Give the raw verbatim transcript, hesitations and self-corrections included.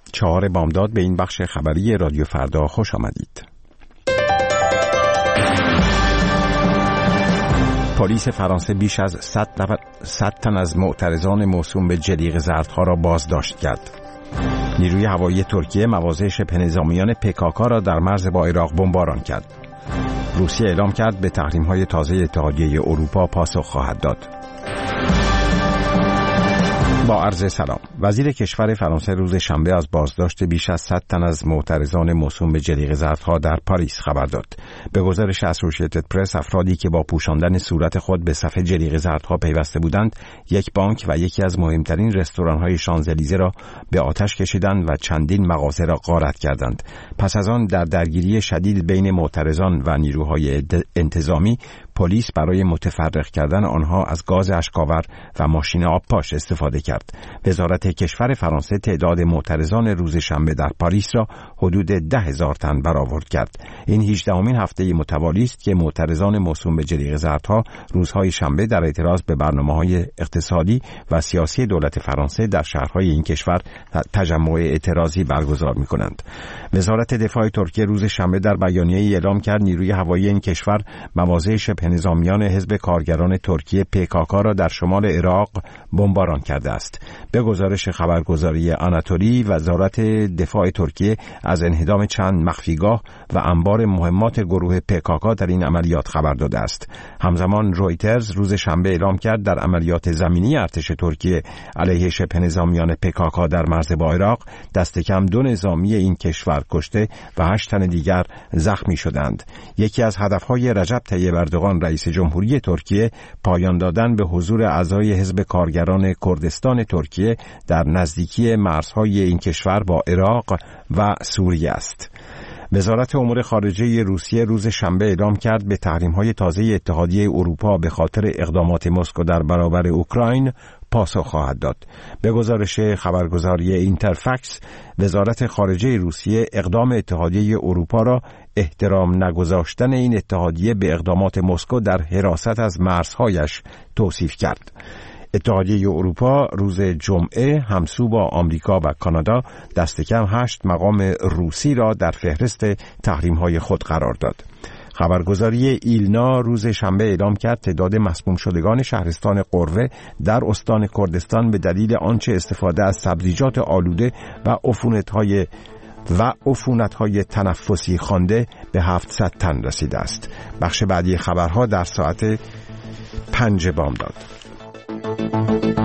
چهار بامداد به این بخش خبری رادیو فردا خوش آمدید. پلیس فرانسه بیش از صد تن از معترضان موسوم به جلیق زردها را بازداشت کرد. نیروی هوایی ترکیه مواضع شبه نظامیان پکاکا را در مرز با عراق بمباران کرد. روسیه اعلام کرد به تحریم‌های تازه اتحادیه اروپا پاسخ خواهد داد. با عرض سلام. وزیر کشور فرانسه روز شنبه از بازداشت بیش از صد تن از معترضان موسوم به جلیق زردها در پاریس خبر داد. به گزارش اسوسییتد پرس، افرادی که با پوشاندن صورت خود به صف جلیق زردها پیوسته بودند، یک بانک و یکی از مهمترین رستوران‌های شانزلیزه را به آتش کشیدند و چندین مغازه را غارت کردند. پس از آن در درگیری شدید بین معترضان و نیروهای انتظامی، پلیس برای متفرق کردن آنها از گاز اشک‌آور و ماشین آبپاش استفاده کرد. وزارت کشور فرانسه تعداد معترضان روز شنبه در پاریس را حدود ده هزار تن برآورد کرد. این هجدهمین هفته متوالی است که معترضان موسوم به جلیق زردها روزهای شنبه در اعتراض به برنامه‌های اقتصادی و سیاسی دولت فرانسه در شهرهای این کشور تجمع اعتراضی برگزار می‌کنند. وزارت دفاع ترکیه روز شنبه در بیانیه‌ای اعلام کرد نیروی هوایی این کشور مواضع شبه نظامیان حزب کارگران ترکیه پکاکا را در شمال عراق بمباران کرده است. به گزارش خبرگزاری آناتولی، وزارت دفاع ترکیه از انهدام چند مخفیگاه و انبار مهمات گروه پکاکا در این عملیات خبر داده است. همزمان رویترز روز شنبه اعلام کرد در عملیات زمینی ارتش ترکیه علیه شبه نظامیان پکاکا در مرز با عراق دست کم دو نظامی این کشور کشته و هشت تن دیگر زخمی شدند. یکی از هدفهای رجب طیب اردوغان رئیس جمهوری ترکیه پایان دادن به حضور اعضای حزب کارگران کردستان ترکیه در نزدیکی مرزهای این کشور با عراق و سوریه است. وزارت امور خارجه روسیه روز شنبه اعلام کرد به تحریم‌های تازه اتحادیه اروپا به خاطر اقدامات مسکو در برابر اوکراین پاسخ خواهد داد. به گزارش خبرگزاری اینترفکس، وزارت خارجه روسیه اقدام اتحادیه اروپا را احترام نگذاشتن این اتحادیه به اقدامات مسکو در حراست از مرزهایش توصیف کرد. اتحادیه اروپا روز جمعه همسو با آمریکا و کانادا دست کم هشت مقام روسی را در فهرست تحریم‌های خود قرار داد. خبرگزاری ایلنا روز شنبه اعلام کرد تعداد مسموم شدگان شهرستان قروه در استان کردستان به دلیل آنچه استفاده از سبزیجات آلوده و عفونت‌های و عفونت‌های تنفسی خوانده به هفتصد تن رسیده است. بخش بعدی خبرها در ساعت پنج بامداد.